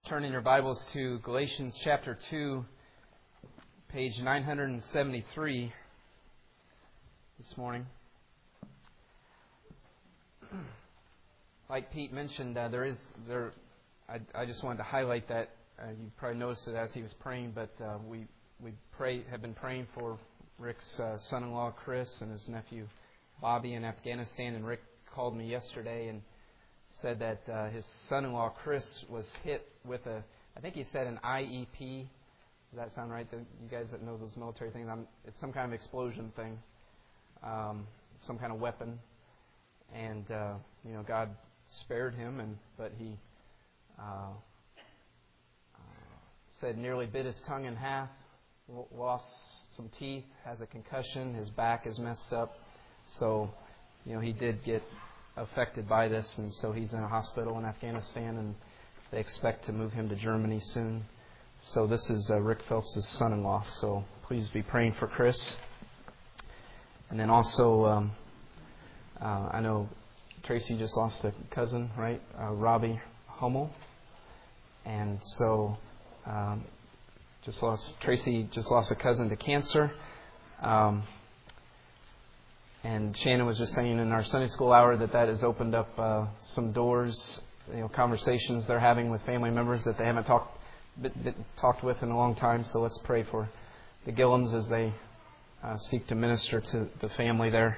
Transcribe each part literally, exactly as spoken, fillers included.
Turn in your Bibles to Galatians chapter two, page nine seventy-three this morning. Like Pete mentioned, uh, there is there. I, I just wanted to highlight that. Uh, you probably noticed it as he was praying, but uh, we we pray have been praying for Rick's uh, son-in-law Chris and his nephew Bobby in Afghanistan. And Rick called me yesterday and said that uh, his son-in-law Chris was hit with a, I think he said an I E P. Does that sound right? The, you guys that know those military things, I'm, it's some kind of explosion thing, um, some kind of weapon, and uh, you know God spared him, and but he uh, uh, said nearly bit his tongue in half, lost some teeth, has a concussion, his back is messed up, so you know he did get affected by this, and so he's in a hospital in Afghanistan, and they expect to move him to Germany soon. So this is uh, Rick Phelps' son-in-law, so please be praying for Chris. And then also, um, uh, I know Tracy just lost a cousin, right? Uh, Robbie Hummel. And so um, just lost Tracy just lost a cousin to cancer. Um, And Shannon was just saying in our Sunday school hour that that has opened up uh, some doors, you know, conversations they're having with family members that they haven't talked been, been talked with in a long time. So let's pray for the Gillums as they uh, seek to minister to the family there.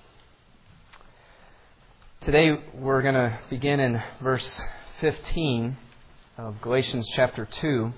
Today we're going to begin in verse fifteen of Galatians chapter two.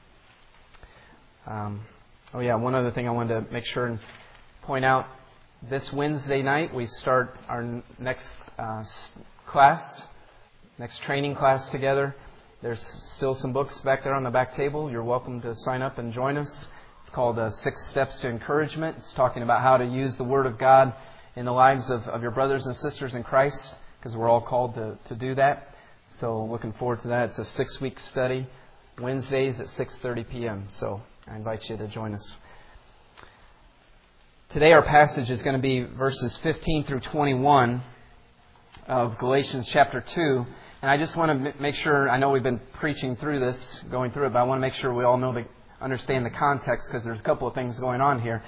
Um, oh yeah, one other thing I wanted to make sure and point out. This Wednesday night, we start our next uh, class, next training class together. There's still some books back there on the back table. You're welcome to sign up and join us. It's called uh, Six Steps to Encouragement. It's talking about how to use the Word of God in the lives of, of your brothers and sisters in Christ, because we're all called to, to do that. So looking forward to that. It's a six-week study, Wednesdays at six thirty p.m. So I invite you to join us. Today our passage is going to be verses fifteen through twenty-one of Galatians chapter two. And I just want to make sure, I know we've been preaching through this, going through it, but I want to make sure we all know the, understand the context, because there's a couple of things going on here.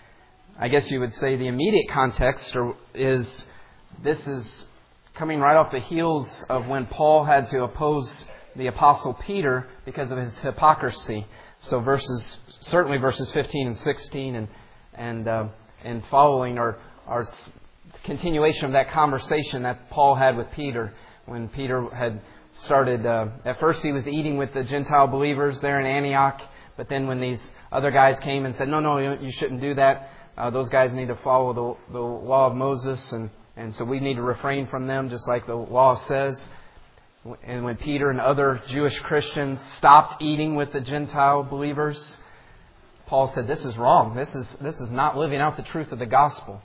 I guess you would say the immediate context is this is coming right off the heels of when Paul had to oppose the Apostle Peter because of his hypocrisy. So verses, certainly verses fifteen and sixteen and And uh, and following our, our continuation of that conversation that Paul had with Peter, when Peter had started, uh, at first he was eating with the Gentile believers there in Antioch, but then when these other guys came and said, no, no, you shouldn't do that, uh, those guys need to follow the, the law of Moses, and, and so we need to refrain from them, just like the law says. And when Peter and other Jewish Christians stopped eating with the Gentile believers, Paul said, this is wrong. This is this is not living out the truth of the gospel.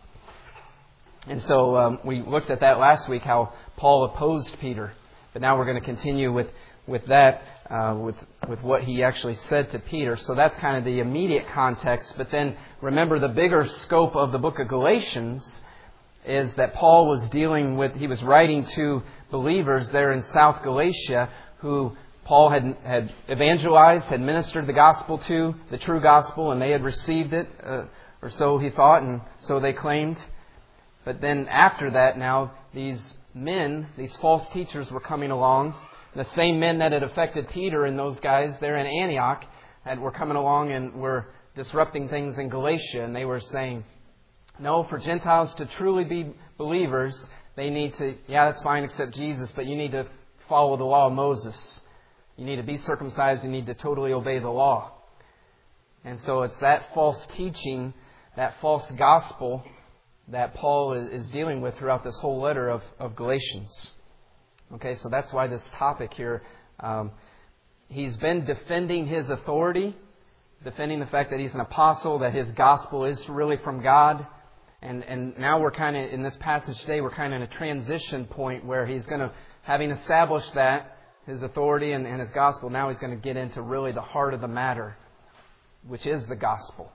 And so um, we looked at that last week, how Paul opposed Peter. But now we're going to continue with, with that, uh, with, with what he actually said to Peter. So that's kind of the immediate context. But then remember, the bigger scope of the book of Galatians is that Paul was dealing with, he was writing to believers there in South Galatia who Paul had had evangelized, had ministered the gospel to, the true gospel, and they had received it, uh, or so he thought, and so they claimed. But then after that, now these men, these false teachers were coming along. The same men that had affected Peter and those guys there in Antioch had, were coming along and were disrupting things in Galatia. And they were saying, no, for Gentiles to truly be believers, they need to, yeah, that's fine, accept Jesus, but you need to follow the law of Moses. You need to be circumcised. You need to totally obey the law. And so it's that false teaching, that false gospel that Paul is dealing with throughout this whole letter of, of Galatians. Okay, so that's why this topic here, um, he's been defending his authority, defending the fact that he's an apostle, that his gospel is really from God. And, and now we're kind of, in this passage today, we're kind of in a transition point where he's going to, having established that, his authority and, and his gospel, now he's going to get into really the heart of the matter, which is the gospel.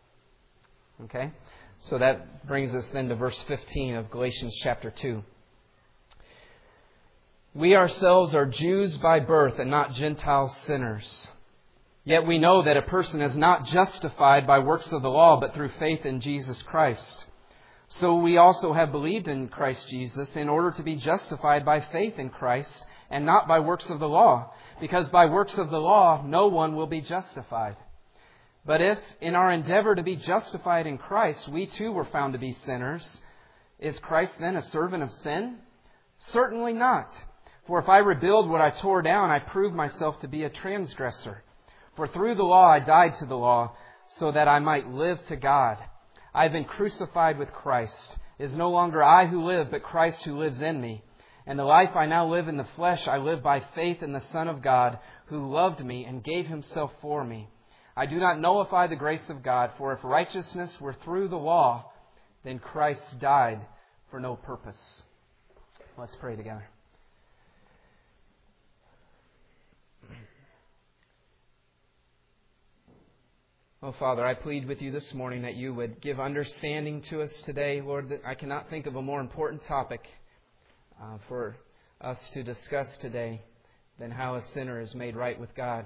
Okay? So that brings us then to verse fifteen of Galatians chapter two. We ourselves are Jews by birth and not Gentile sinners. Yet we know that a person is not justified by works of the law, but through faith in Jesus Christ. So we also have believed in Christ Jesus in order to be justified by faith in Christ and not by works of the law, because by works of the law no one will be justified. But if in our endeavor to be justified in Christ we too were found to be sinners, is Christ then a servant of sin? Certainly not. For if I rebuild what I tore down, I prove myself to be a transgressor. For through the law I died to the law, so that I might live to God. I have been crucified with Christ. It is no longer I who live, but Christ who lives in me. And the life I now live in the flesh, I live by faith in the Son of God, who loved me and gave Himself for me. I do not nullify the grace of God, for if righteousness were through the law, then Christ died for no purpose. Let's pray together. Oh, Father, I plead with You this morning that You would give understanding to us today. Lord, that I cannot think of a more important topic uh, for us to discuss today than how a sinner is made right with God.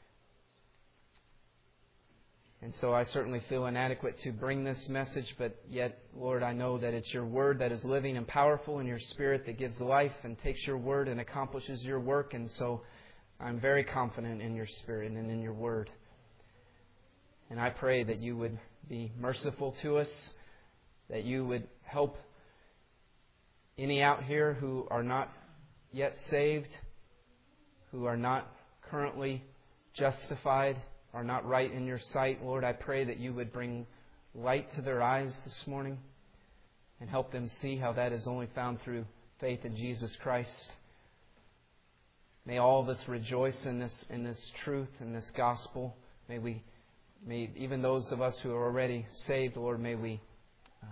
And so I certainly feel inadequate to bring this message, but yet, Lord, I know that it's Your Word that is living and powerful, and Your Spirit that gives life and takes Your Word and accomplishes Your work. And so I'm very confident in Your Spirit and in Your Word. And I pray that You would be merciful to us, that You would help any out here who are not yet saved, who are not currently justified, are not right in Your sight. Lord, I pray that You would bring light to their eyes this morning and help them see how that is only found through faith in Jesus Christ. May all of us rejoice in this in this truth, in this gospel. May we May even those of us who are already saved, Lord, may we uh,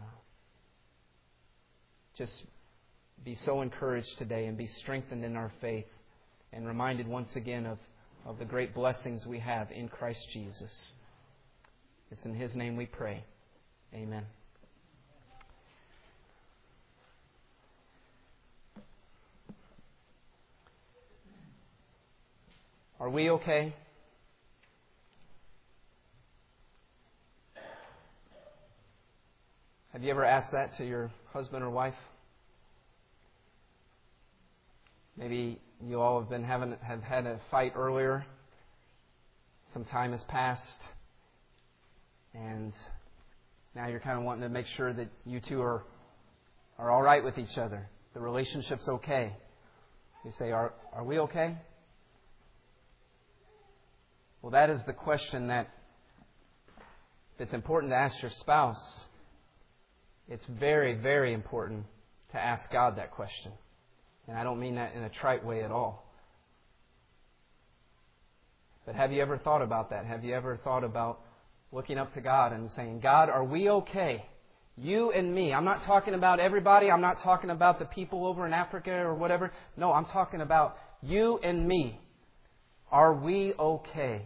just be so encouraged today and be strengthened in our faith and reminded once again of, of the great blessings we have in Christ Jesus. It's in His name we pray. Amen. Are we okay? Have you ever asked that to your husband or wife? Maybe you all have been having have had a fight earlier. Some time has passed, and now you're kind of wanting to make sure that you two are are all right with each other. The relationship's okay. You say, "Are are we okay?" Well, that is the question that it's important to ask your spouse. It's very, very important to ask God that question. And I don't mean that in a trite way at all. But have you ever thought about that? Have you ever thought about looking up to God and saying, God, are we okay? You and me. I'm not talking about everybody. I'm not talking about the people over in Africa or whatever. No, I'm talking about you and me. Are we okay?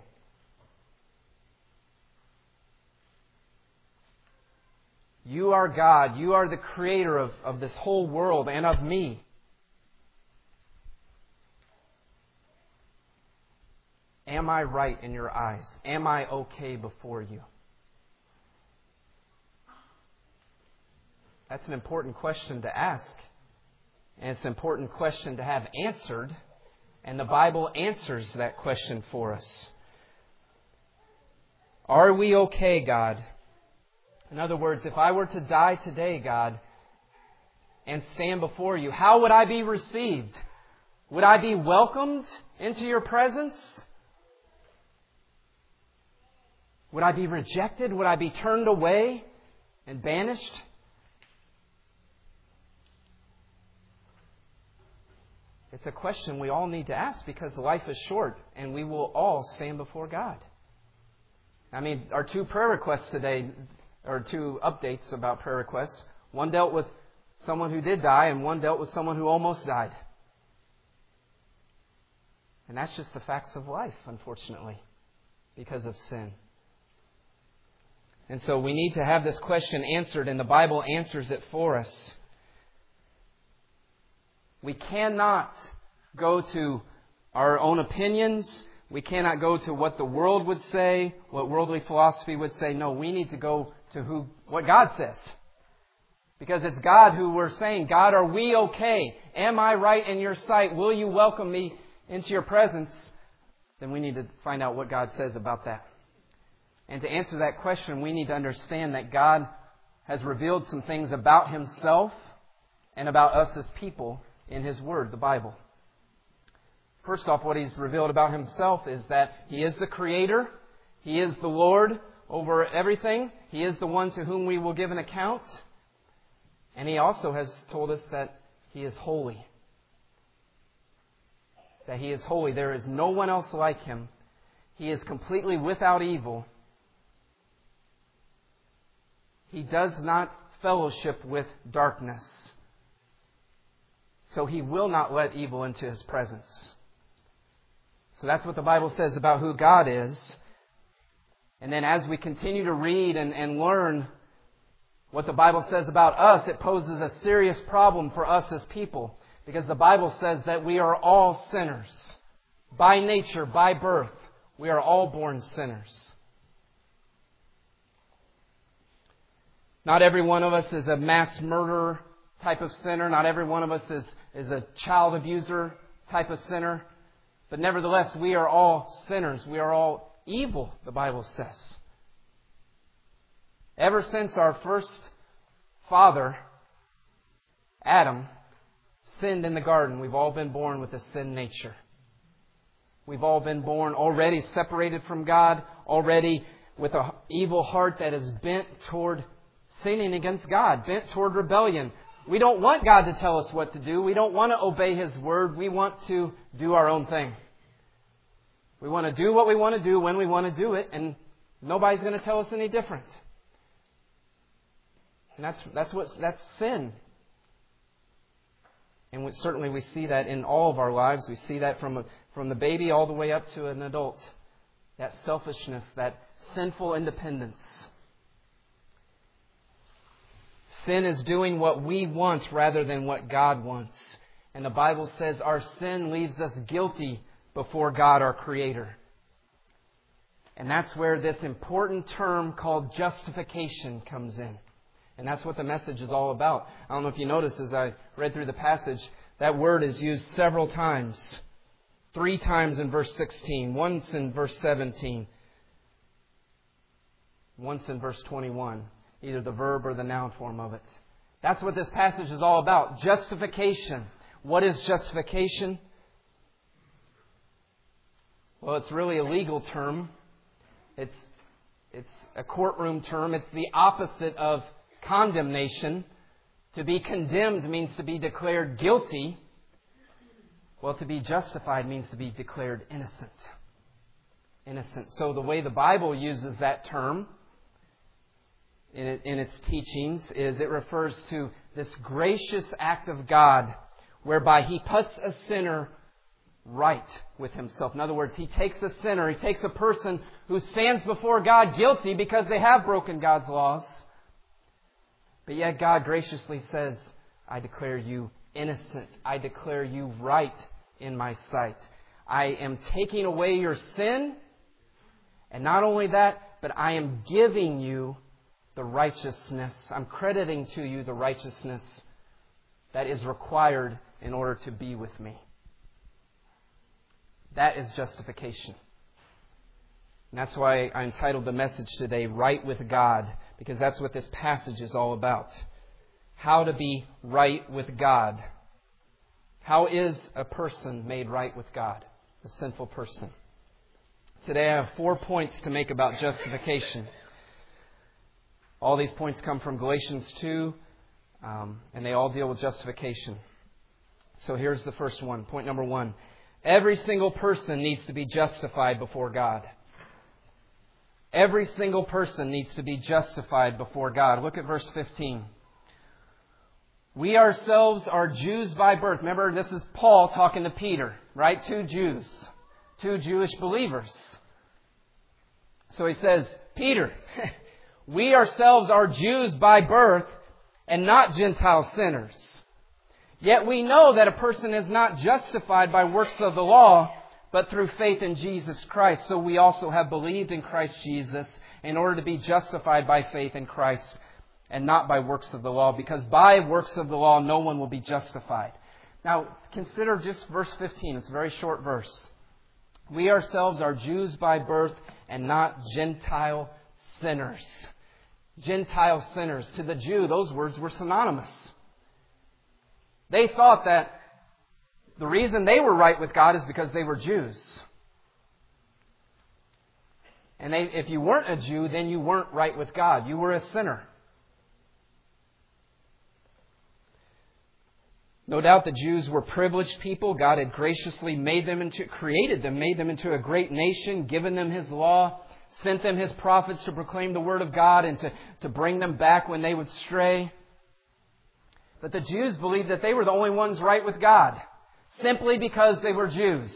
You are God. You are the creator of, of this whole world and of me. Am I right in your eyes? Am I okay before you? That's an important question to ask. And it's an important question to have answered. And the Bible answers that question for us. Are we okay, God? In other words, if I were to die today, God, and stand before You, how would I be received? Would I be welcomed into Your presence? Would I be rejected? Would I be turned away and banished? It's a question we all need to ask because life is short and we will all stand before God. I mean, our two prayer requests today, or two updates about prayer requests. One dealt with someone who did die, and one dealt with someone who almost died. And that's just the facts of life, unfortunately, because of sin. And so we need to have this question answered, and the Bible answers it for us. We cannot go to our own opinions. We cannot go to what the world would say, what worldly philosophy would say. No, we need to go to who, what God says. Because it's God who we're saying, God, are we okay? Am I right in your sight? Will you welcome me into your presence? Then we need to find out what God says about that. And to answer that question, we need to understand that God has revealed some things about Himself and about us as people in His Word, the Bible. First off, what He's revealed about Himself is that He is the Creator. He is the Lord over everything. He is the one to whom we will give an account. And He also has told us that He is holy. That He is holy. There is no one else like Him. He is completely without evil. He does not fellowship with darkness. So He will not let evil into His presence. So that's what the Bible says about who God is. And then as we continue to read and, and learn what the Bible says about us, it poses a serious problem for us as people. Because the Bible says that we are all sinners. By nature, by birth, we are all born sinners. Not every one of us is a mass murderer type of sinner. Not every one of us is, is a child abuser type of sinner. But nevertheless, we are all sinners. We are all evil, the Bible says. Ever since our first father, Adam, sinned in the garden, we've all been born with a sin nature. We've all been born already separated from God, already with an evil heart that is bent toward sinning against God, bent toward rebellion. We don't want God to tell us what to do. We don't want to obey His Word. We want to do our own thing. We want to do what we want to do when we want to do it, and nobody's going to tell us any different. And that's that's what that's sin. And we, certainly we see that in all of our lives. We see that from a, from the baby all the way up to an adult. That selfishness, that sinful independence. Sin is doing what we want rather than what God wants. And the Bible says our sin leaves us guilty before God, our Creator. And that's where this important term called justification comes in. And that's what the message is all about. I don't know if you noticed as I read through the passage, that word is used several times. Three times in verse sixteen, once in verse seventeen, once in verse twenty-one. Either the verb or the noun form of it. That's what this passage is all about. Justification. What is justification? Well, it's really a legal term. It's, it's a courtroom term. It's the opposite of condemnation. To be condemned means to be declared guilty. Well, to be justified means to be declared innocent. Innocent. So the way the Bible uses that term in, it, in its teachings is it refers to this gracious act of God whereby He puts a sinner right with Himself. In other words, He takes a sinner, He takes a person who stands before God guilty because they have broken God's laws. But yet God graciously says, I declare you innocent. I declare you right in my sight. I am taking away your sin. And not only that, but I am giving you the righteousness. I'm crediting to you the righteousness that is required in order to be with me. That is justification. And that's why I entitled the message today, Right with God, because that's what this passage is all about. How to be right with God. How is a person made right with God? A sinful person. Today I have four points to make about justification. All these points come from Galatians two, um, and they all deal with justification. So here's the first one. Point number one. Every single person needs to be justified before God. Every single person needs to be justified before God. Look at verse fifteen. We ourselves are Jews by birth. Remember, this is Paul talking to Peter, right? Two Jews. Two Jewish believers. So he says, Peter, we ourselves are Jews by birth and not Gentile sinners. Yet we know that a person is not justified by works of the law, but through faith in Jesus Christ. So we also have believed in Christ Jesus in order to be justified by faith in Christ and not by works of the law, because by works of the law no one will be justified. Now, consider just verse fifteen. It's a very short verse. We ourselves are Jews by birth and not Gentile sinners. Gentile sinners. To the Jew, those words were synonymous. They thought that the reason they were right with God is because they were Jews. And they, if you weren't a Jew, then you weren't right with God. You were a sinner. No doubt the Jews were privileged people. God had graciously made them into, created them, made them into a great nation, given them His law, sent them His prophets to proclaim the Word of God and to, to bring them back when they would stray. But the Jews believed that they were the only ones right with God, simply because they were Jews.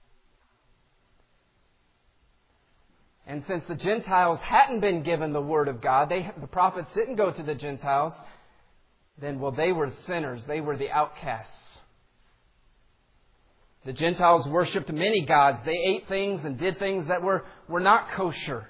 And since the Gentiles hadn't been given the Word of God, they, the prophets didn't go to the Gentiles, then, well, they were sinners. They were the outcasts. The Gentiles worshipped many gods. They ate things and did things that were, were not kosher.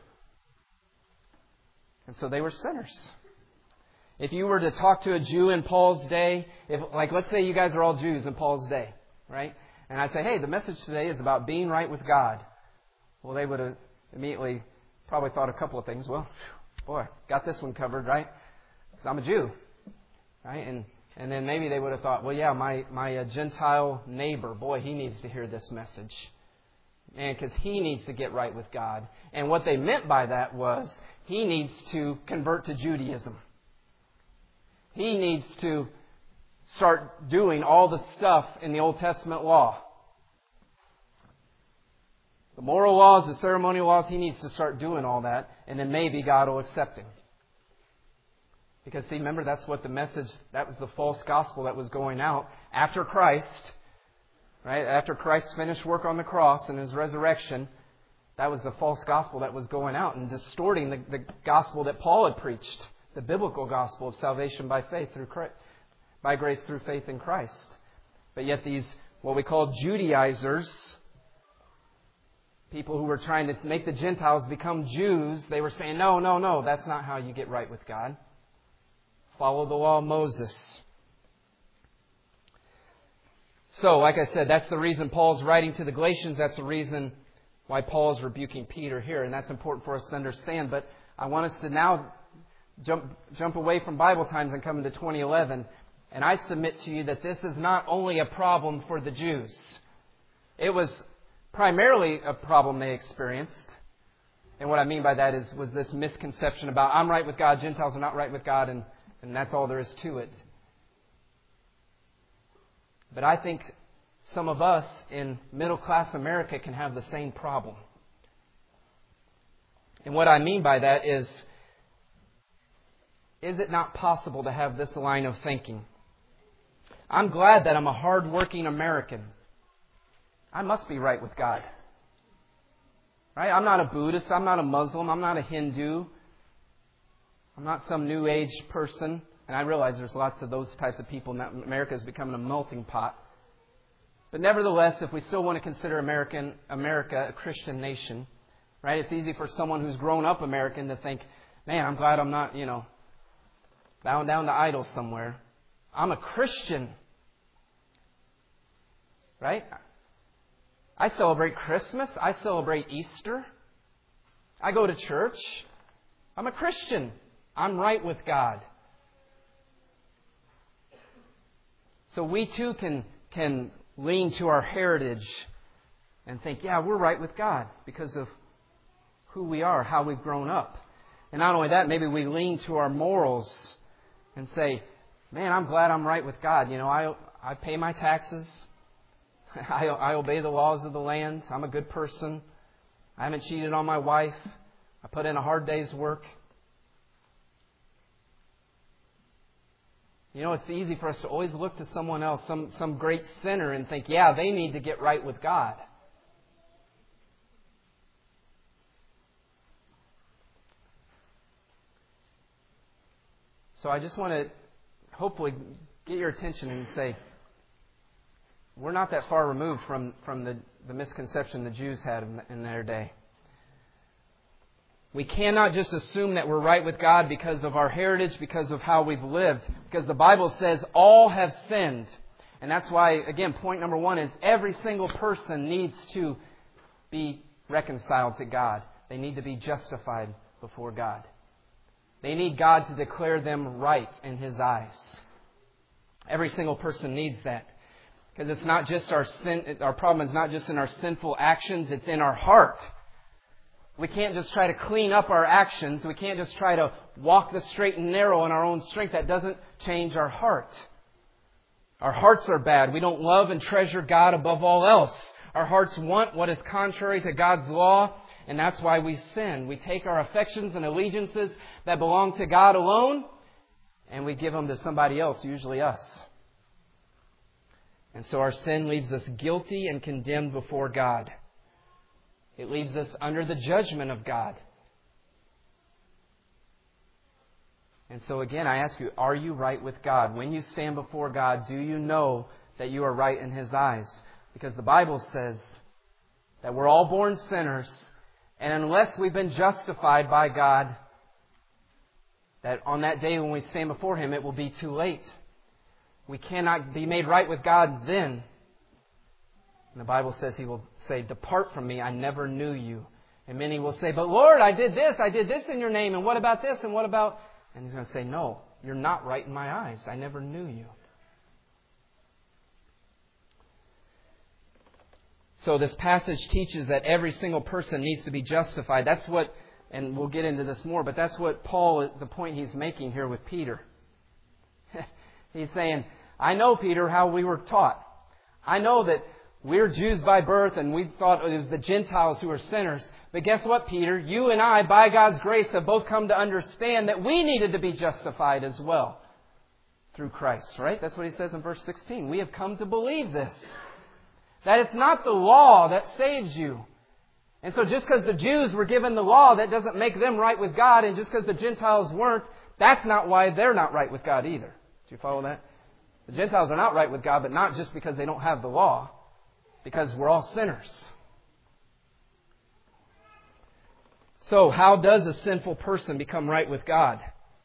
And so they were sinners. If you were to talk to a Jew in Paul's day, if, like let's say you guys are all Jews in Paul's day, right? And I say, hey, the message today is about being right with God. Well, they would have immediately probably thought a couple of things. Well, boy, got this one covered, right? Because I'm a Jew. Right? And and then maybe they would have thought, well, yeah, my, my uh, Gentile neighbor, boy, he needs to hear this message. And because he needs to get right with God. And what they meant by that was he needs to convert to Judaism. He needs to start doing all the stuff in the Old Testament law. The moral laws, the ceremonial laws, he needs to start doing all that. And then maybe God will accept him. Because, see, remember, that's what the message, that was the false gospel that was going out after Christ, right? After Christ's finished work on the cross and His resurrection, that was the false gospel that was going out and distorting the, the gospel that Paul had preached, the biblical gospel of salvation by faith through Christ, by grace through faith in Christ. But yet these, what we call Judaizers, people who were trying to make the Gentiles become Jews, they were saying, no, no, no, that's not how you get right with God. Follow the law of Moses. So, like I said, that's the reason Paul's writing to the Galatians. That's the reason why Paul's rebuking Peter here. And that's important for us to understand. But I want us to now jump, jump away from Bible times and come into twenty eleven. And I submit to you that this is not only a problem for the Jews. It was primarily a problem they experienced. And what I mean by that is was this misconception about I'm right with God, Gentiles are not right with God, and And that's all there is to it. But I think some of us in middle-class America can have the same problem. And what I mean by that is, is it not possible to have this line of thinking? I'm glad that I'm a hard-working American. I must be right with God. Right? I'm not a Buddhist. I'm not a Muslim. I'm not a Hindu. I'm not some New Age person, and I realize there's lots of those types of people. Now America is becoming a melting pot. But nevertheless, if we still want to consider American America a Christian nation, right? It's easy for someone who's grown up American to think, man, I'm glad I'm not, you know, bowing down to idols somewhere. I'm a Christian, right? I celebrate Christmas. I celebrate Easter. I go to church. I'm a Christian. I'm right with God. So we too can, can lean to our heritage and think, yeah, we're right with God because of who we are, how we've grown up. And not only that, maybe we lean to our morals and say, man, I'm glad I'm right with God. You know, I, I pay my taxes. I, I obey the laws of the land. I'm a good person. I haven't cheated on my wife. I put in a hard day's work. You know, it's easy for us to always look to someone else, some, some great sinner, and think, yeah, they need to get right with God. So I just want to hopefully get your attention and say, we're not that far removed from, from the, the misconception the Jews had in, in their day. We cannot just assume that we're right with God because of our heritage, because of how we've lived. Because the Bible says all have sinned. And that's why, again, point number one is every single person needs to be reconciled to God. They need to be justified before God. They need God to declare them right in His eyes. Every single person needs that. Because it's not just our sin, our problem is not just in our sinful actions, it's in our heart. We can't just try to clean up our actions. We can't just try to walk the straight and narrow in our own strength. That doesn't change our heart. Our hearts are bad. We don't love and treasure God above all else. Our hearts want what is contrary to God's law, and that's why we sin. We take our affections and allegiances that belong to God alone, and we give them to somebody else, usually us. And so our sin leaves us guilty and condemned before God. It leaves us under the judgment of God. And so again, I ask you, are you right with God? When you stand before God, do you know that you are right in His eyes? Because the Bible says that we're all born sinners, and unless we've been justified by God, that on that day when we stand before Him, it will be too late. We cannot be made right with God then. And the Bible says He will say, "Depart from me, I never knew you." And many will say, "But Lord, I did this, I did this in your name, and what about this, and what about..." And He's going to say, "No, you're not right in my eyes. I never knew you." So this passage teaches that every single person needs to be justified. That's what, and we'll get into this more, but that's what Paul, the point he's making here with Peter. He's saying, I know, Peter, how we were taught. I know that we're Jews by birth and we thought it was the Gentiles who were sinners. But guess what, Peter? You and I, by God's grace, have both come to understand that we needed to be justified as well through Christ, right? That's what he says in verse sixteen. We have come to believe this. That it's not the law that saves you. And so just because the Jews were given the law, that doesn't make them right with God. And just because the Gentiles weren't, that's not why they're not right with God either. Do you follow that? The Gentiles are not right with God, but not just because they don't have the law. Because we're all sinners. So, how does a sinful person become right with God?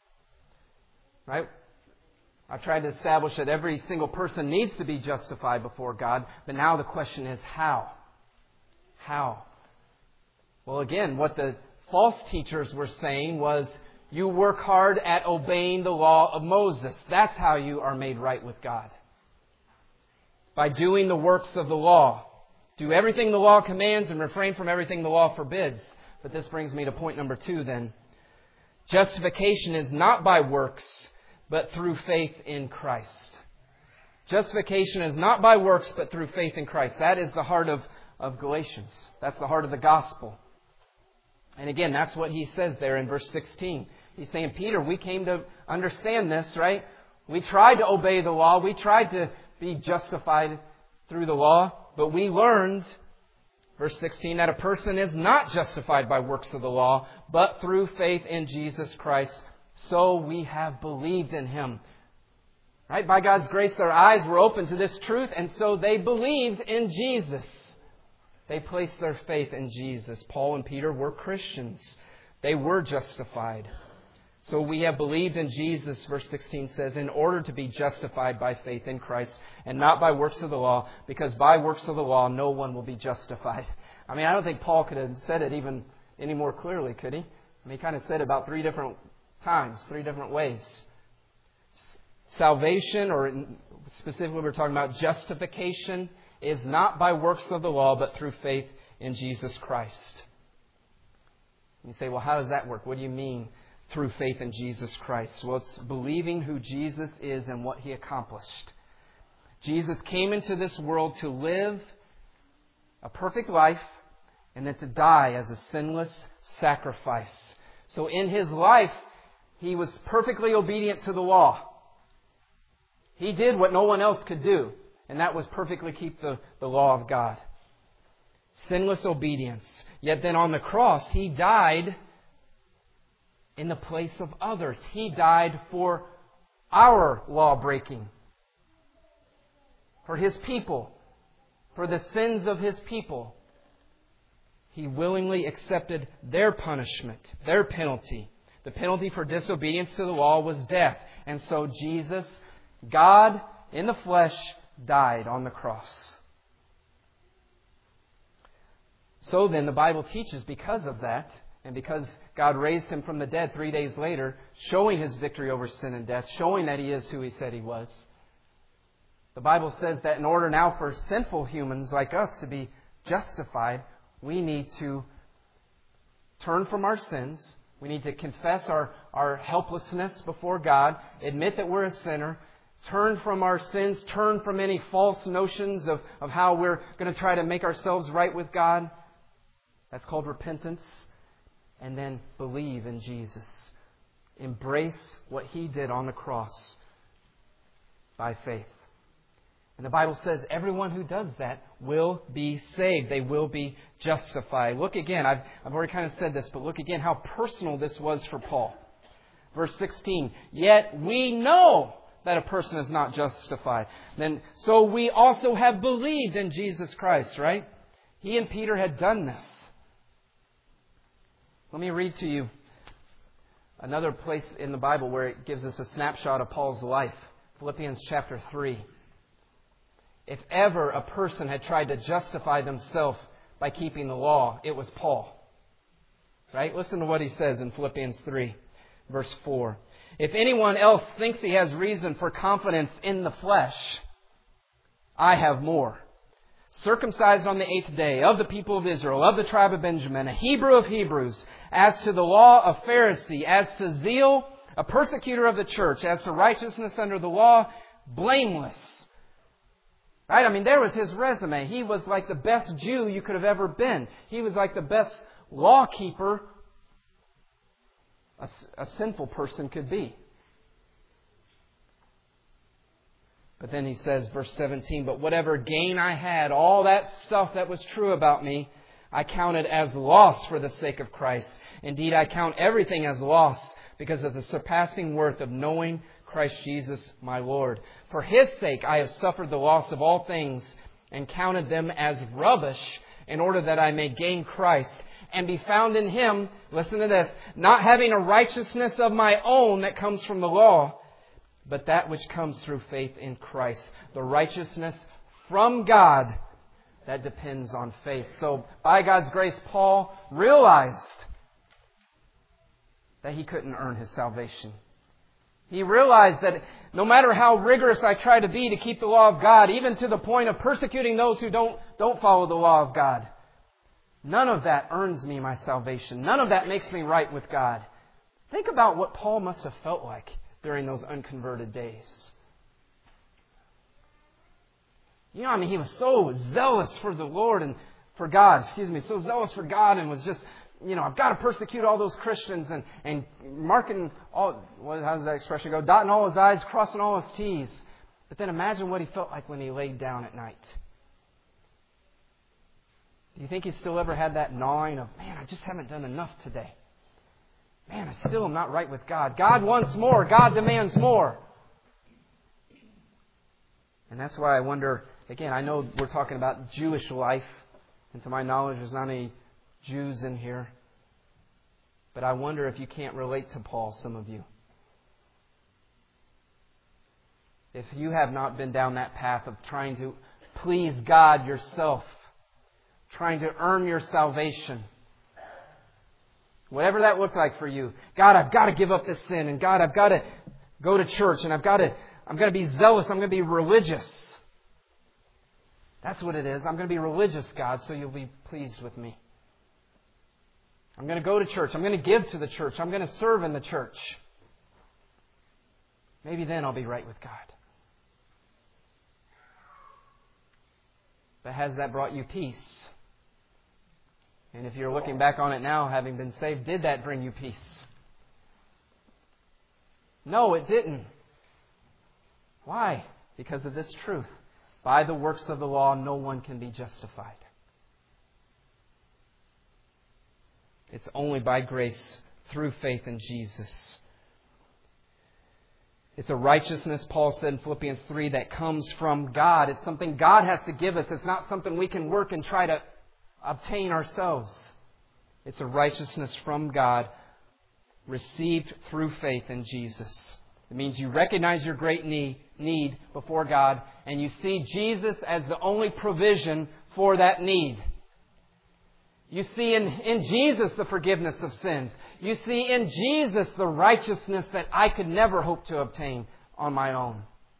Right? I've tried to establish that every single person needs to be justified before God. But now the question is how? How? Well, again, what the false teachers were saying was, you work hard at obeying the law of Moses. That's how you are made right with God. By doing the works of the law. Do everything the law commands and refrain from everything the law forbids. But this brings me to point number two then. Justification is not by works, but through faith in Christ. Justification is not by works, but through faith in Christ. That is the heart of, of Galatians. That's the heart of the gospel. And again, that's what he says there in verse sixteen. He's saying, Peter, we came to understand this, right? We tried to obey the law. We tried to be justified through the law. But we learned, verse sixteen, that a person is not justified by works of the law, but through faith in Jesus Christ. So we have believed in Him. Right? By God's grace, their eyes were open to this truth, and so they believed in Jesus. They placed their faith in Jesus. Paul and Peter were Christians. They were justified. So we have believed in Jesus, verse sixteen says, in order to be justified by faith in Christ and not by works of the law, because by works of the law no one will be justified. I mean, I don't think Paul could have said it even any more clearly, could he? I mean, he kind of said it about three different times, three different ways. Salvation, or specifically we're talking about justification, is not by works of the law, but through faith in Jesus Christ. You say, well, how does that work? What do you mean through faith in Jesus Christ? Well, it's believing who Jesus is and what He accomplished. Jesus came into this world to live a perfect life and then to die as a sinless sacrifice. So in His life, He was perfectly obedient to the law. He did what no one else could do, and that was perfectly keep the, the law of God. Sinless obedience. Yet then on the cross, He died in the place of others. He died for our law breaking. For His people. for the sins of His people. He willingly accepted their punishment, their penalty. The penalty for disobedience to the law was death. And so Jesus, God in the flesh, died on the cross. So then the Bible teaches, because of that, and because God raised Him from the dead three days later, showing His victory over sin and death, showing that He is who He said He was, the Bible says that in order now for sinful humans like us to be justified, we need to turn from our sins. We need to confess our, our helplessness before God, admit that we're a sinner, turn from our sins, turn from any false notions of, of how we're going to try to make ourselves right with God. That's called repentance. And then believe in Jesus. Embrace what He did on the cross by faith. And the Bible says everyone who does that will be saved. They will be justified. Look again. I've, I've already kind of said this, but look again how personal this was for Paul. Verse sixteen. Yet we know that a person is not justified. Then, so we also have believed in Jesus Christ, right? He and Peter had done this. Let me read to you another place in the Bible where it gives us a snapshot of Paul's life. Philippians chapter three. If ever a person had tried to justify themselves by keeping the law, it was Paul. Right? Listen to what he says in Philippians three, verse four. If anyone else thinks he has reason for confidence in the flesh, I have more. Circumcised on the eighth day, of the people of Israel, of the tribe of Benjamin, a Hebrew of Hebrews, as to the law, a Pharisee, as to zeal, a persecutor of the church, as to righteousness under the law, blameless. Right? I mean, there was his resume. He was like the best Jew you could have ever been. He was like the best law keeper a, a sinful person could be. But then he says, verse seventeen, but whatever gain I had, all that stuff that was true about me, I counted as loss for the sake of Christ. Indeed, I count everything as loss because of the surpassing worth of knowing Christ Jesus my Lord. For His sake I have suffered the loss of all things and counted them as rubbish in order that I may gain Christ and be found in Him, listen to this, not having a righteousness of my own that comes from the law, but that which comes through faith in Christ. The righteousness from God that depends on faith. So by God's grace, Paul realized that he couldn't earn his salvation. He realized that no matter how rigorous I try to be to keep the law of God, even to the point of persecuting those who don't, don't follow the law of God, none of that earns me my salvation. None of that makes me right with God. Think about what Paul must have felt like during those unconverted days. You know, I mean, he was so zealous for the Lord and for God, excuse me, so zealous for God and was just, you know, I've got to persecute all those Christians and, and marking all, what, how does that expression go? Dotting all his I's, crossing all his T's. But then imagine what he felt like when he laid down at night. Do you think he still ever had that gnawing of, man, I just haven't done enough today? Man, I still am not right with God. God wants more. God demands more. And that's why I wonder, again, I know we're talking about Jewish life. And to my knowledge, there's not any Jews in here. But I wonder if you can't relate to Paul, some of you. If you have not been down that path of trying to please God yourself, trying to earn your salvation, whatever that looked like for you. God, I've got to give up this sin. And God, I've got to go to church. And I've got to, I'm going to be zealous. I'm going to be religious. That's what it is. I'm going to be religious, God, so you'll be pleased with me. I'm going to go to church. I'm going to give to the church. I'm going to serve in the church. Maybe then I'll be right with God. But has that brought you peace? And if you're looking back on it now, having been saved, did that bring you peace? No, it didn't. Why? Because of this truth. By the works of the law, no one can be justified. It's only by grace through faith in Jesus. It's a righteousness, Paul said in Philippians three, that comes from God. It's something God has to give us. It's not something we can work and try to obtain ourselves. It's a righteousness from God received through faith in Jesus. It means you recognize your great need, need before God, and you see Jesus as the only provision for that need. You see in, in Jesus the forgiveness of sins. You see in Jesus the righteousness that I could never hope to obtain on my own.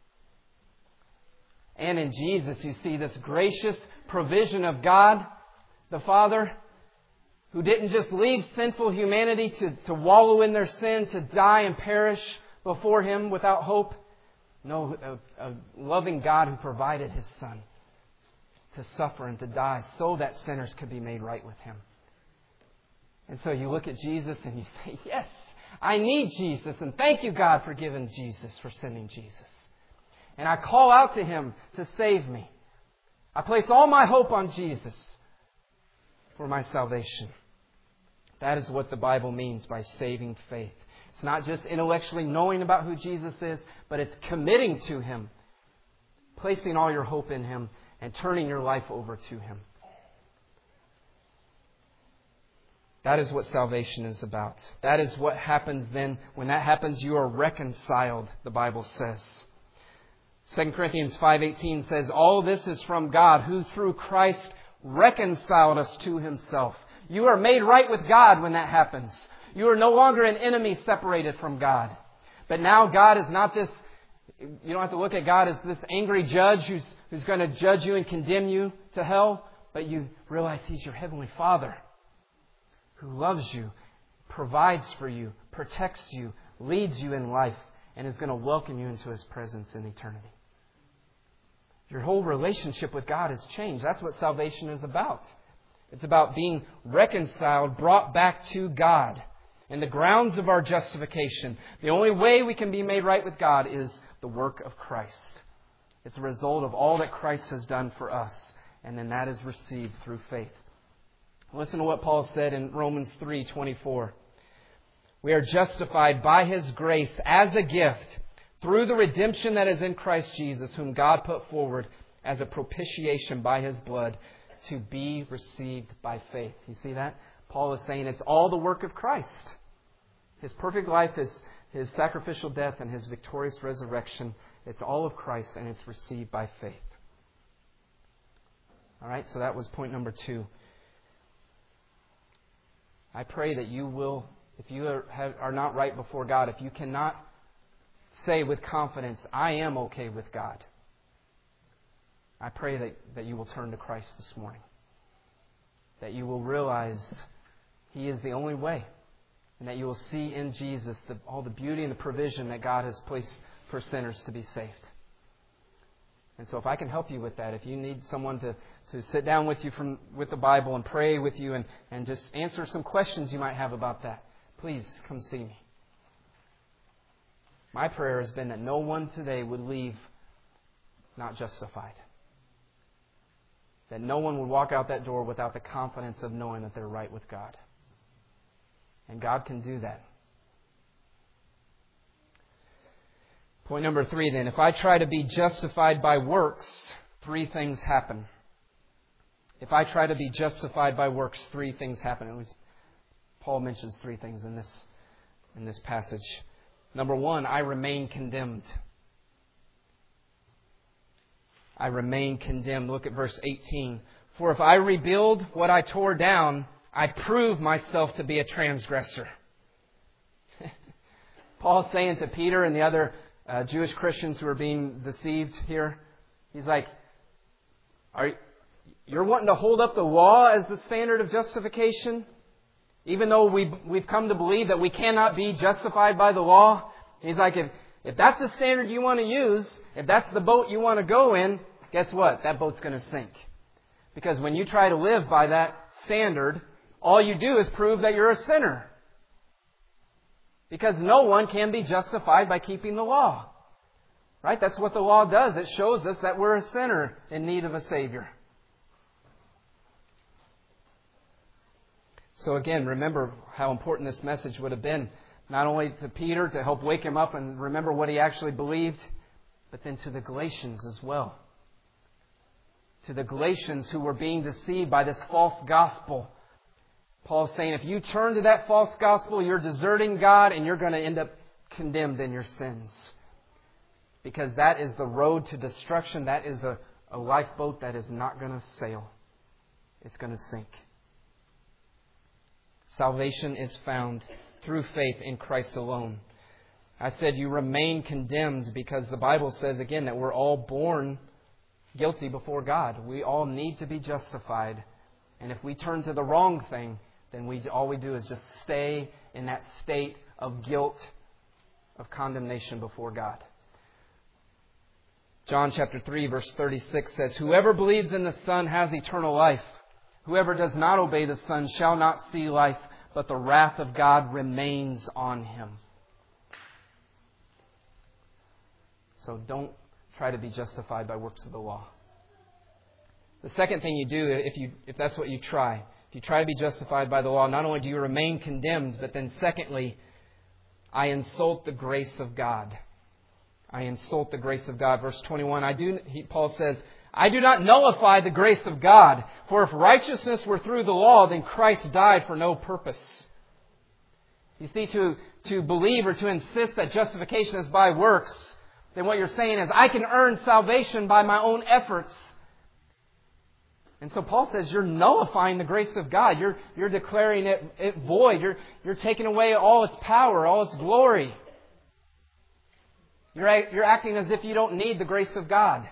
And in Jesus you see this gracious provision of God, the Father, who didn't just leave sinful humanity to, to wallow in their sin, to die and perish before Him without hope. No, a, a loving God who provided His Son to suffer and to die so that sinners could be made right with Him. And so you look at Jesus and you say, yes, I need Jesus. And thank you, God, for giving Jesus, for sending Jesus. And I call out to Him to save me. I place all my hope on Jesus for my salvation. That is what the Bible means by saving faith. It's not just intellectually knowing about who Jesus is, but it's committing to Him, placing all your hope in Him, and turning your life over to Him. That is what salvation is about. That is what happens then. When that happens, you are reconciled, the Bible says. Second Corinthians five eighteen says, all this is from God, who through Christ reconciled us to Himself. You are made right with God when that happens. You are no longer an enemy separated from God. But now God is not this, you don't have to look at God as this angry judge who's, who's going to judge you and condemn you to hell. But you realize He's your Heavenly Father who loves you, provides for you, protects you, leads you in life, and is going to welcome you into His presence in eternity. Your whole relationship with God has changed. That's what salvation is about. It's about being reconciled, brought back to God. And the grounds of our justification, the only way we can be made right with God is the work of Christ. It's a result of all that Christ has done for us. And then that is received through faith. Listen to what Paul said in Romans three twenty-four. We are justified by His grace as a gift through the redemption that is in Christ Jesus, whom God put forward as a propitiation by His blood to be received by faith. You see that? Paul is saying it's all the work of Christ. His perfect life, His, His sacrificial death, and His victorious resurrection. It's all of Christ, and it's received by faith. All right, so that was point number two. I pray that you will, if you are, have, are not right before God, if you cannot say with confidence, I am okay with God, I pray that, that you will turn to Christ this morning. That you will realize He is the only way. And that you will see in Jesus the, all the beauty and the provision that God has placed for sinners to be saved. And so if I can help you with that, if you need someone to, to sit down with you from with the Bible and pray with you and, and just answer some questions you might have about that, please come see me. My prayer has been that no one today would leave not justified. That no one would walk out that door without the confidence of knowing that they're right with God. And God can do that. Point number three then. If I try to be justified by works, three things happen. If I try to be justified by works, three things happen. At least Paul mentions three things in this, in this passage. Number one, I remain condemned. I remain condemned. Look at verse eighteen. For if I rebuild what I tore down, I prove myself to be a transgressor. Paul's saying to Peter and the other uh, Jewish Christians who are being deceived here, he's like, "Are you're wanting to hold up the law as the standard of justification? Even though we've, we've come to believe that we cannot be justified by the law?" He's like, if, if that's the standard you want to use, if that's the boat you want to go in, guess what? That boat's going to sink. Because when you try to live by that standard, all you do is prove that you're a sinner. Because no one can be justified by keeping the law. Right? That's what the law does. It shows us that we're a sinner in need of a Savior. So again, remember how important this message would have been Not only to Peter to help wake him up and remember what he actually believed, but then to the Galatians as well. To the Galatians who were being deceived by this false gospel. Paul's saying if you turn to that false gospel, you're deserting God and you're going to end up condemned in your sins. Because that is the road to destruction. That is a, a lifeboat that is not going to sail. It's going to sink. Salvation is found through faith in Christ alone. I said you remain condemned because the Bible says again that we're all born guilty before God. We all need to be justified. And if we turn to the wrong thing, then we all we do is just stay in that state of guilt, of condemnation before God. John chapter three verse thirty-six says, "Whoever believes in the Son has eternal life. Whoever does not obey the Son shall not see life, but the wrath of God remains on him." So don't try to be justified by works of the law. The second thing you do, if you if that's what you try, if you try to be justified by the law, not only do you remain condemned, but then secondly, I insult the grace of God. I insult the grace of God. Verse twenty-one, I do. He, Paul says, "I do not nullify the grace of God, for if righteousness were through the law, then Christ died for no purpose." You see, to to believe or to insist that justification is by works, then what you're saying is, I can earn salvation by my own efforts. And so Paul says you're nullifying the grace of God. You're, you're declaring it, it void. You're, you're taking away all its power, all its glory. You're, you're acting as if you don't need the grace of God.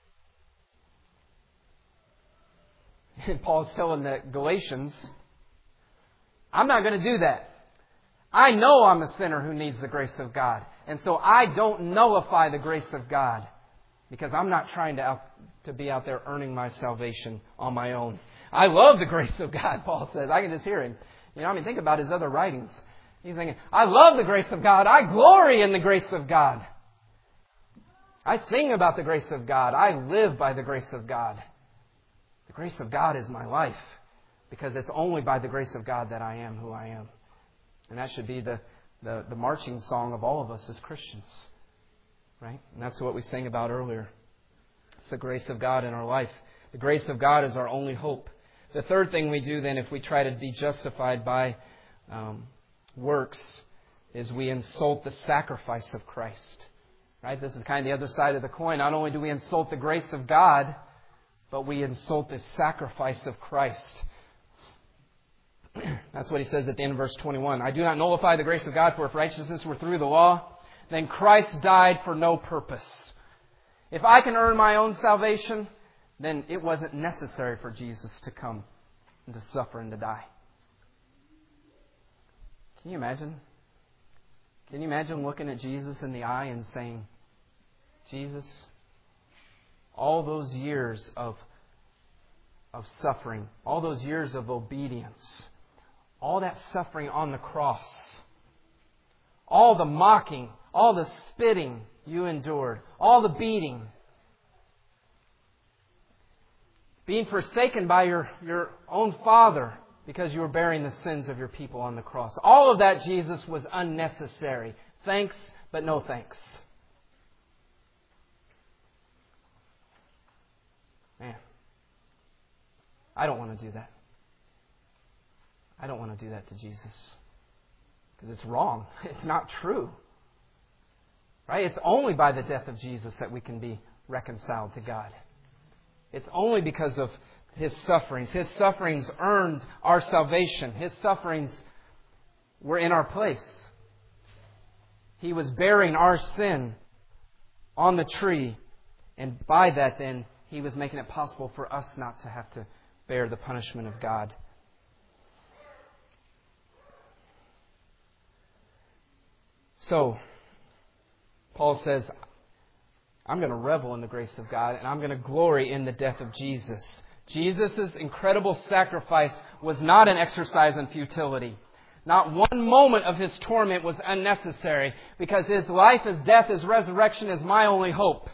And Paul's telling the Galatians, I'm not going to do that. I know I'm a sinner who needs the grace of God. And so I don't nullify the grace of God because I'm not trying to, out, to be out there earning my salvation on my own. I love the grace of God, Paul says. I can just hear him. You know, I mean, think about his other writings. He's thinking, I love the grace of God. I glory in the grace of God. I sing about the grace of God. I live by the grace of God. The grace of God is my life because it's only by the grace of God that I am who I am. And that should be the, the, the marching song of all of us as Christians. Right? And that's what we sang about earlier. It's the grace of God in our life. The grace of God is our only hope. The third thing we do then if we try to be justified by um, works is we insult the sacrifice of Christ. Right? This is kind of the other side of the coin. Not only do we insult the grace of God, but we insult the sacrifice of Christ. That's what he says at the end of verse twenty-one. I do not nullify the grace of God, for if righteousness were through the law, then Christ died for no purpose. If I can earn my own salvation, then it wasn't necessary for Jesus to come and to suffer and to die. Can you imagine? Can you imagine looking at Jesus in the eye and saying, Jesus, all those years of, of suffering, all those years of obedience, all that suffering on the cross, all the mocking, all the spitting you endured, all the beating, being forsaken by your, your own Father because you were bearing the sins of your people on the cross. All of that, Jesus, was unnecessary. Thanks, but no thanks. Man, I don't want to do that. I don't want to do that to Jesus. Because it's wrong. It's not true. Right? It's only by the death of Jesus that we can be reconciled to God. It's only because of His sufferings. His sufferings earned our salvation. His sufferings were in our place. He was bearing our sin on the tree. And by that then, He was making it possible for us not to have to bear the punishment of God. So, Paul says, I'm going to revel in the grace of God and I'm going to glory in the death of Jesus. Jesus' incredible sacrifice was not an exercise in futility. Not one moment of His torment was unnecessary because His life, His death, His resurrection is my only hope.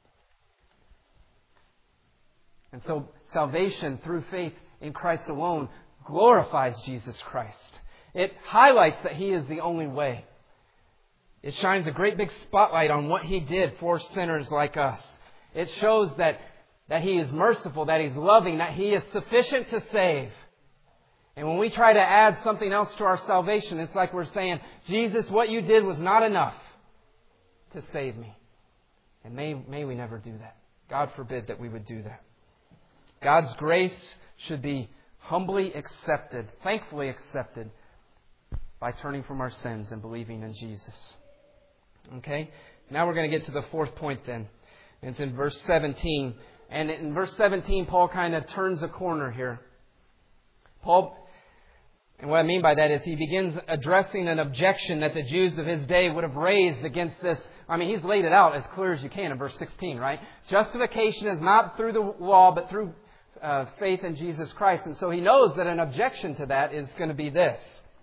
And so salvation through faith in Christ alone glorifies Jesus Christ. It highlights that He is the only way. It shines a great big spotlight on what He did for sinners like us. It shows that, that He is merciful, that He's loving, that He is sufficient to save. And when we try to add something else to our salvation, it's like we're saying, Jesus, what You did was not enough to save me. And may, may we never do that. God forbid that we would do that. God's grace should be humbly accepted, thankfully accepted, by turning from our sins and believing in Jesus. Okay? Now we're going to get to the fourth point then. It's in verse seventeen. And in verse seventeen, Paul kind of turns a corner here. Paul, and what I mean by that is he begins addressing an objection that the Jews of his day would have raised against this. I mean, he's laid it out as clear as you can in verse sixteen, right? Justification is not through the law, but through uh, faith in Jesus Christ. And so he knows that an objection to that is going to be this.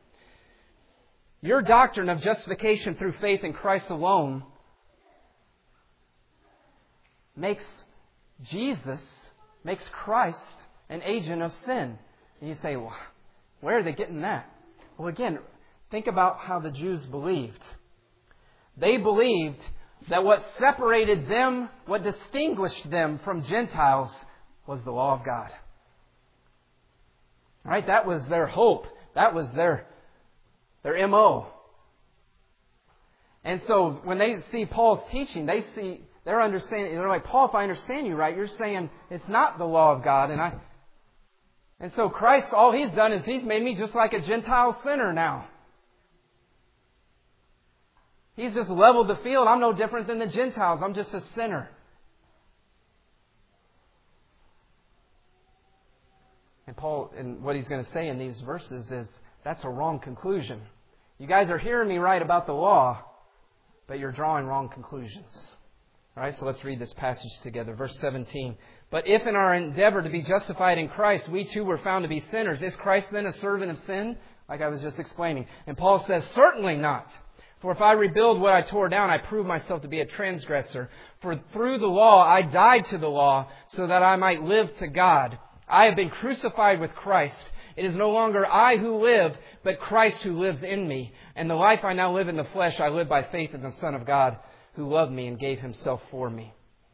Your doctrine of justification through faith in Christ alone makes Jesus, makes Christ an agent of sin. And you say, well, where are they getting that? Well, again, think about how the Jews believed. They believed that what separated them, what distinguished them from Gentiles, was the law of God. Right? That was their hope. That was their, their M O. And so when they see Paul's teaching, they see, they're understanding, they're like, Paul, if I understand you right, you're saying it's not the law of God. And I, and so Christ, all He's done is He's made me just like a Gentile sinner now. He's just leveled the field. I'm no different than the Gentiles. I'm just a sinner. And Paul, and what he's going to say in these verses is, that's a wrong conclusion. You guys are hearing me right about the law, but you're drawing wrong conclusions. All right, so let's read this passage together. Verse seventeen. But if in our endeavor to be justified in Christ, we too were found to be sinners, is Christ then a servant of sin? Like I was just explaining. And Paul says, certainly not. For if I rebuild what I tore down, I prove myself to be a transgressor. For through the law I died to the law, so that I might live to God. I have been crucified with Christ. It is no longer I who live, but Christ who lives in me. And the life I now live in the flesh, I live by faith in the Son of God, who loved me and gave Himself for me.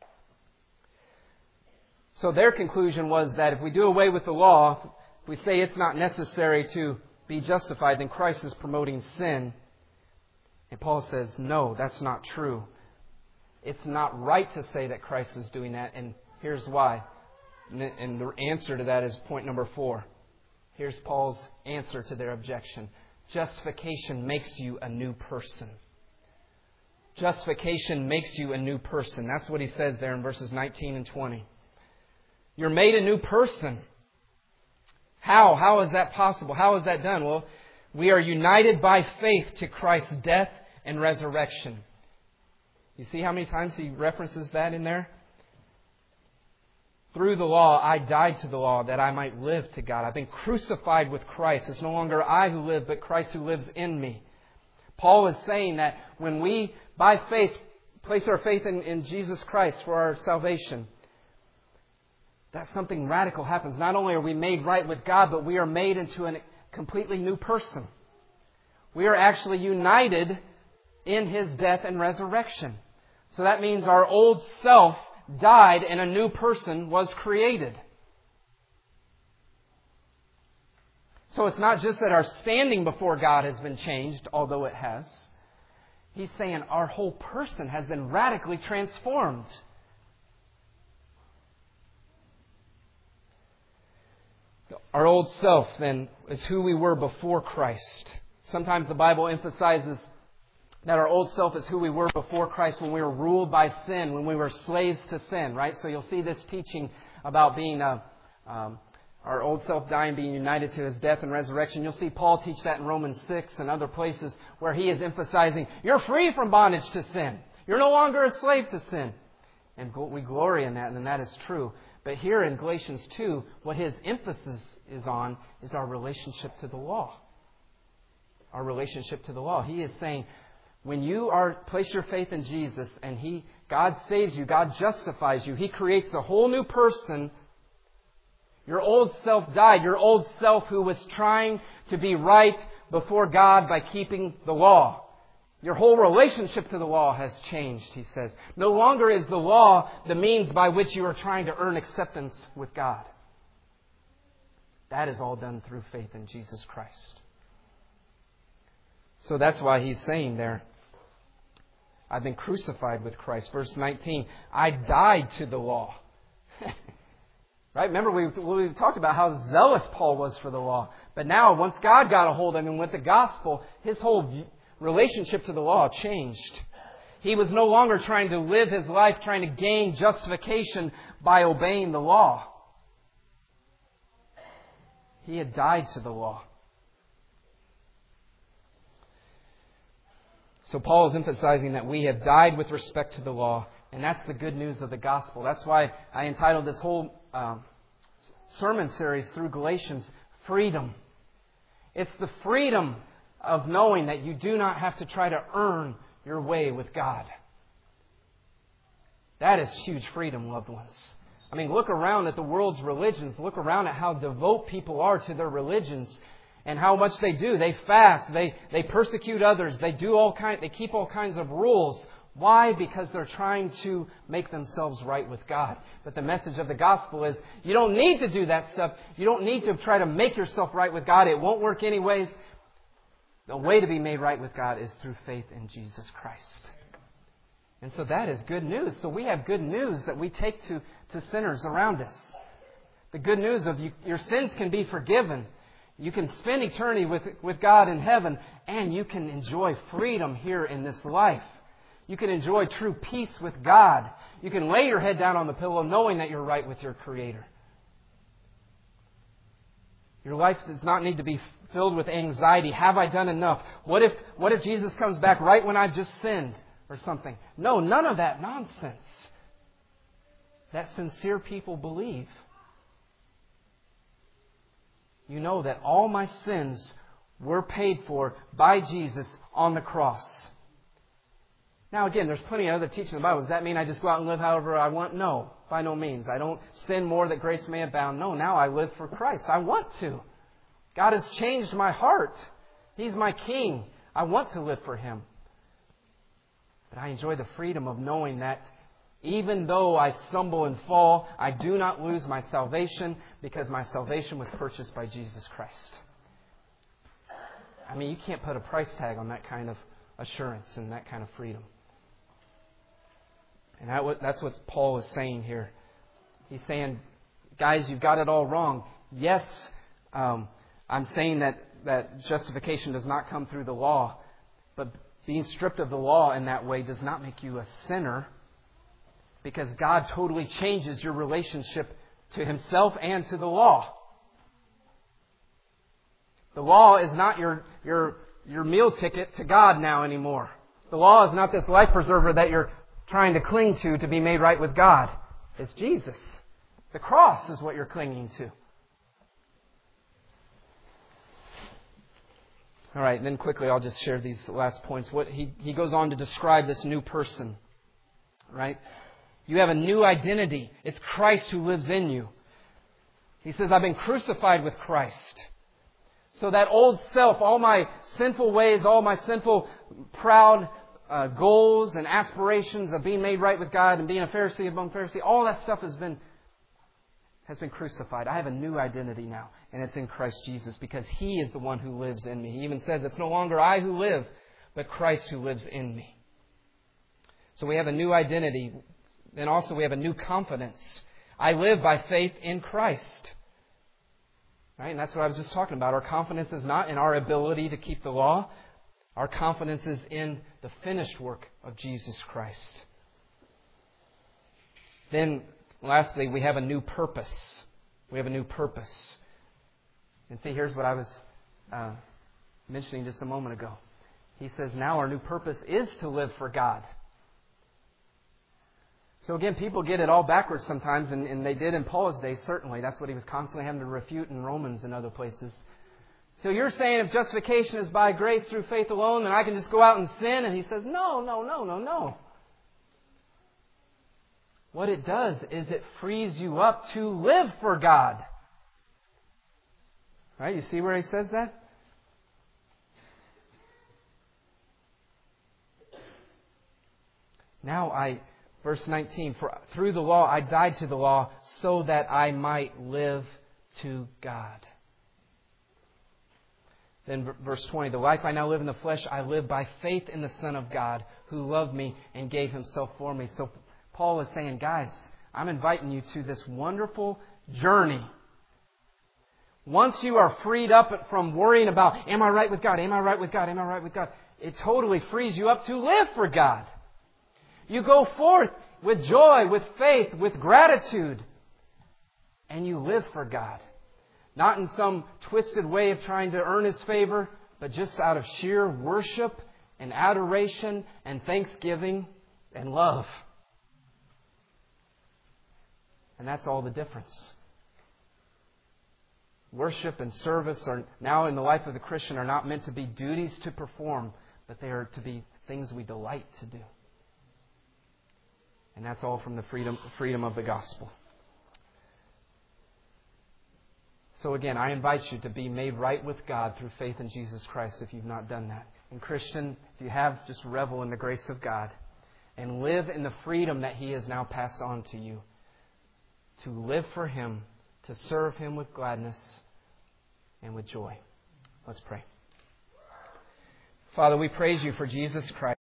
So their conclusion was that if we do away with the law, if we say it's not necessary to be justified, then Christ is promoting sin. And Paul says, no, that's not true. It's not right to say that Christ is doing that, and here's why. And the answer to that is point number four. Here's Paul's answer to their objection. Justification makes you a new person. Justification makes you a new person. That's what he says there in verses nineteen and twenty. You're made a new person. How? How is that possible? How is that done? Well, we are united by faith to Christ's death and resurrection. You see how many times he references that in there? Through the law, I died to the law that I might live to God. I've been crucified with Christ. It's no longer I who live, but Christ who lives in me. Paul is saying that when we, by faith, place our faith in, in Jesus Christ for our salvation, that something radical happens. Not only are we made right with God, but we are made into a completely new person. We are actually united in His death and resurrection. So that means our old self died and a new person was created. So it's not just that our standing before God has been changed, although it has. He's saying our whole person has been radically transformed. Our old self, then, is who we were before Christ. Sometimes the Bible emphasizes that our old self is who we were before Christ when we were ruled by sin, when we were slaves to sin, right? So you'll see this teaching about being uh, um, our old self dying, being united to His death and resurrection. You'll see Paul teach that in Romans six and other places where he is emphasizing, you're free from bondage to sin. You're no longer a slave to sin. And we glory in that, and that is true. But here in Galatians two, what his emphasis is on is our relationship to the law. Our relationship to the law. He is saying, when you are place your faith in Jesus and He, God saves you, God justifies you, He creates a whole new person. Your old self died. Your old self who was trying to be right before God by keeping the law. Your whole relationship to the law has changed, he says. No longer is the law the means by which you are trying to earn acceptance with God. That is all done through faith in Jesus Christ. So that's why he's saying there, I've been crucified with Christ. Verse nineteen, I died to the law. Right? Remember, we, we talked about how zealous Paul was for the law. But now, once God got a hold of him with the gospel, his whole relationship to the law changed. He was no longer trying to live his life trying to gain justification by obeying the law. He had died to the law. So Paul is emphasizing that we have died with respect to the law. And that's the good news of the gospel. That's why I entitled this whole um, sermon series through Galatians, Freedom. It's the freedom of knowing that you do not have to try to earn your way with God. That is huge freedom, loved ones. I mean, look around at the world's religions. Look around at how devout people are to their religions and how much they do. They fast. They they persecute others. They do all kind. They keep all kinds of rules. Why? Because they're trying to make themselves right with God. But the message of the gospel is you don't need to do that stuff. You don't need to try to make yourself right with God. It won't work anyways. The way to be made right with God is through faith in Jesus Christ. And so that is good news. So we have good news that we take to, to sinners around us. The good news of you, your sins can be forgiven. You can spend eternity with, with God in heaven, and you can enjoy freedom here in this life. You can enjoy true peace with God. You can lay your head down on the pillow knowing that you're right with your Creator. Your life does not need to be filled with anxiety. Have I done enough? What if, what if Jesus comes back right when I've just sinned or something? No, none of that nonsense that sincere people believe. You know that all my sins were paid for by Jesus on the cross. Now again, there's plenty of other teaching in the Bible. Does that mean I just go out and live however I want? No, by no means. I don't sin more that grace may abound. No, now I live for Christ. I want to. God has changed my heart. He's my King. I want to live for Him. But I enjoy the freedom of knowing that even though I stumble and fall, I do not lose my salvation because my salvation was purchased by Jesus Christ. I mean, you can't put a price tag on that kind of assurance and that kind of freedom. And that, that's what Paul is saying here. He's saying, guys, you've got it all wrong. Yes, um, I'm saying that, that justification does not come through the law. But being stripped of the law in that way does not make you a sinner. Because God totally changes your relationship to Himself and to the law. The law is not your, your, your meal ticket to God now anymore. The law is not this life preserver that you're trying to cling to to be made right with God. It's Jesus. The cross is what you're clinging to. All right, and then quickly I'll just share these last points. What he, he goes on to describe this new person. Right? You have a new identity. It's Christ who lives in you. He says, I've been crucified with Christ. So that old self, all my sinful ways, all my sinful, proud uh, goals and aspirations of being made right with God and being a Pharisee among Pharisees, all that stuff has been has been crucified. I have a new identity now, and it's in Christ Jesus because He is the one who lives in me. He even says, it's no longer I who live, but Christ who lives in me. So we have a new identity. Then also we have a new confidence. I live by faith in Christ. Right? And that's what I was just talking about. Our confidence is not in our ability to keep the law. Our confidence is in the finished work of Jesus Christ. Then, lastly, we have a new purpose. We have a new purpose. And see, here's what I was uh, mentioning just a moment ago. He says, now our new purpose is to live for God. So again, people get it all backwards sometimes, and, and they did in Paul's day, certainly. That's what he was constantly having to refute in Romans and other places. So you're saying if justification is by grace through faith alone, then I can just go out and sin? And he says, no, no, no, no, no. What it does is it frees you up to live for God. Right? You see where he says that? Now I, verse nineteen, for through the law I died to the law so that I might live to God. Then verse twenty, the life I now live in the flesh, I live by faith in the Son of God, who loved me and gave Himself for me. So Paul is saying, guys, I'm inviting you to this wonderful journey. Once you are freed up from worrying about, am I right with God? Am I right with God? Am I right with God? It totally frees you up to live for God. You go forth with joy, with faith, with gratitude, and you live for God. Not in some twisted way of trying to earn His favor, but just out of sheer worship and adoration and thanksgiving and love. And that's all the difference. Worship and service are now in the life of the Christian are not meant to be duties to perform, but they are to be things we delight to do. And that's all from the freedom, freedom of the gospel. So again, I invite you to be made right with God through faith in Jesus Christ if you've not done that. And Christian, if you have, just revel in the grace of God and live in the freedom that He has now passed on to you. To live for Him, to serve Him with gladness and with joy. Let's pray. Father, we praise You for Jesus Christ.